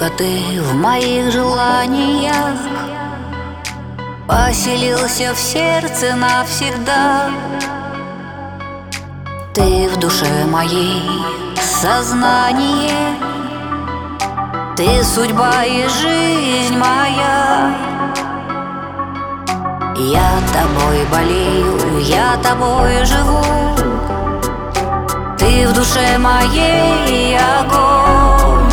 ты в моих желаниях поселился в сердце навсегда. Ты в душе моей сознание, ты судьба и жизнь моя. Я тобой болею, я тобой живу, ты в душе моей огонь.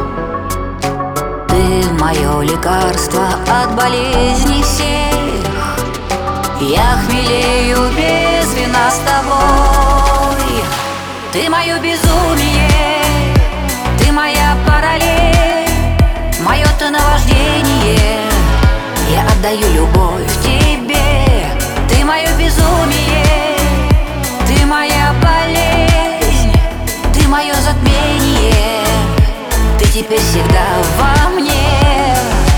Ты мое лекарство от болезней всех, я хмелею без вина с тобой. Ты мое безумие, ты моя параллель, мое ты наваждение, я отдаю любовь тебе. Ты мое безумие, ты моя болезнь, ты мое затмение, ты теперь всегда во мне.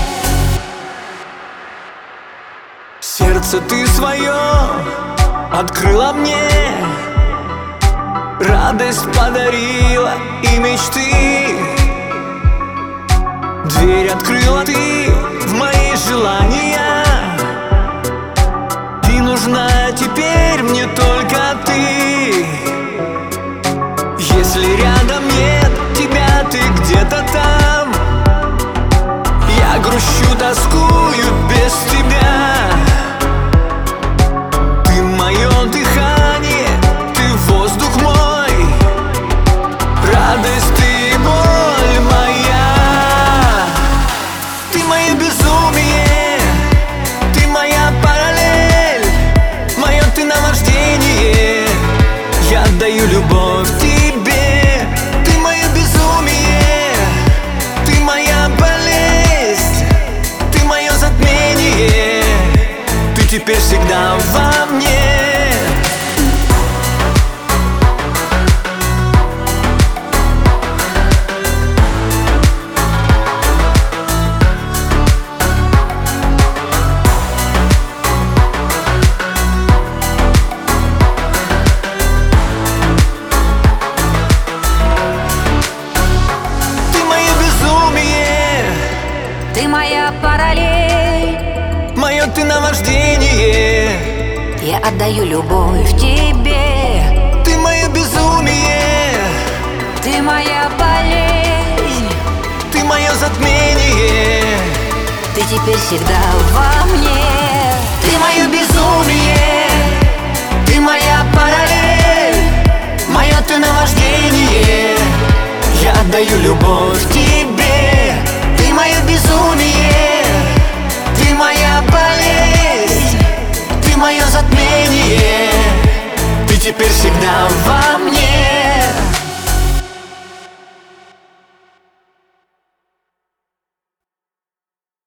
Сердце ты свое открыла мне, радость подарила и мечты. Дверь открыла ты в мои желания, и нужна теперь мне только ты. Если рядом нет тебя, ты где-то там, я грущу, тоскую без тебя. Ты мое дыхание, ты воздух мой, радость ты, боль моя. Ты мое безумие, ты моя параллель, мое ты наваждение, я отдаю любовь тебе. Ты мое безумие, ты моя болезнь, ты мое затмение, ты теперь всегда во мне. Ты моя параллель, мое ты наваждение, я отдаю любовь тебе. ты мое безумие, ты моя болезнь, ты мое затмение, ты теперь всегда во мне. ты мое безумие, ты моя параллель, мое ты наваждение, я отдаю любовь